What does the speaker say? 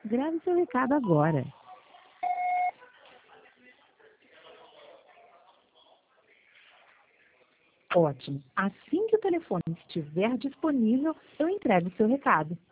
Grave seu recado agora. Ótimo. Assim que o telefone estiver disponível, eu entrego o seu recado.